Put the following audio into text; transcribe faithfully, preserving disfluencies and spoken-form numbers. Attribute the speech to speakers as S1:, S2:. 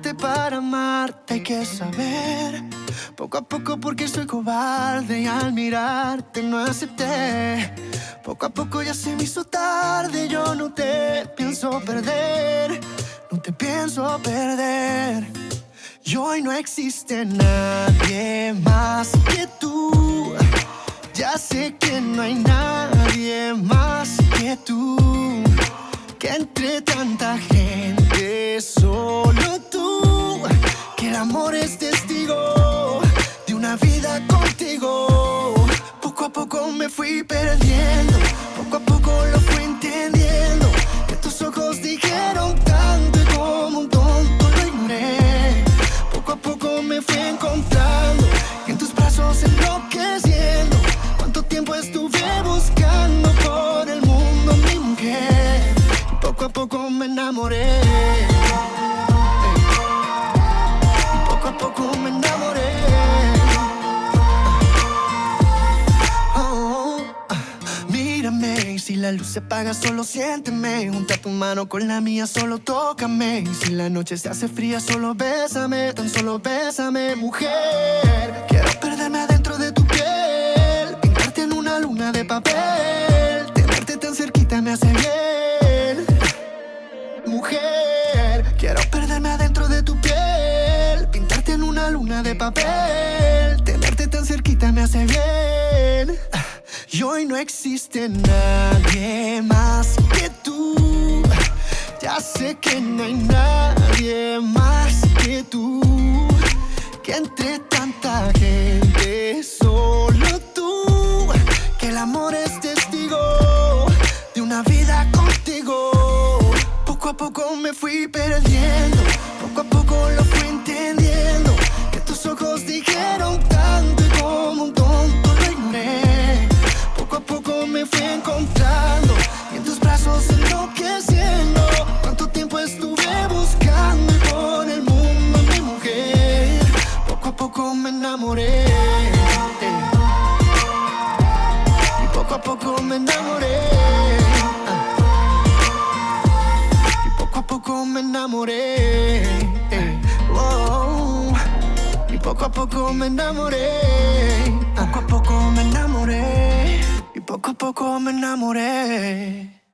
S1: suficiente para amarte, hay que saber. Poco a poco porque soy cobarde y al mirarte no acepté. Poco a poco ya se me hizo tarde, yo no te pienso perder. No te pienso perder. Y hoy no existe nadie más que tú. Ya sé que no hay nadie más que tú. Que entre tanta gente solo tú. Que el amor es testigo de una vida contigo. Poco a poco me fui perdiendo, poco a poco lo fui entendiendo. Que tus ojos dijeron tanto y como un tonto lo ignoré. Poco a poco me fui encontrando y en tus brazos enloqueciendo. Cuánto tiempo estuve buscando por el mundo mi mujer. Y poco a poco me enamoré. Y poco a poco me enamoré. Oh, mírame, y si la luz se apaga solo siénteme. Junta tu mano con la mía, solo tócame. Y si la noche se hace fría, solo bésame, tan solo bésame, mujer. Quiero perderme adentro de tu piel, pintarte en una luna de papel. Tenerte tan cerquita me hace bien, mujer. Quiero perderme adentro de tu piel, pintarte en una luna de papel. Tenerte tan cerquita me hace bien. Y hoy no existe nadie más que tú. Ya sé que no hay nadie más que tú. Que entre tanta gente solo tú. Que el amor es testigo de una vida contigo. Poco a poco me fui perdiendo, poco a poco lo fui entendiendo. Que tus ojos dijeron tanto y como un tonto lo ignoré. Poco a poco me fui encontrando y en tus brazos enloqueciendo. Cuánto tiempo estuve buscando y por el mundo mi mujer. Poco a poco me enamoré. Y poco a poco me enamoré. Y poco a poco me enamoré. Oh, y poco a poco me enamoré. Poco a poco me enamoré. Y poco a poco me enamoré.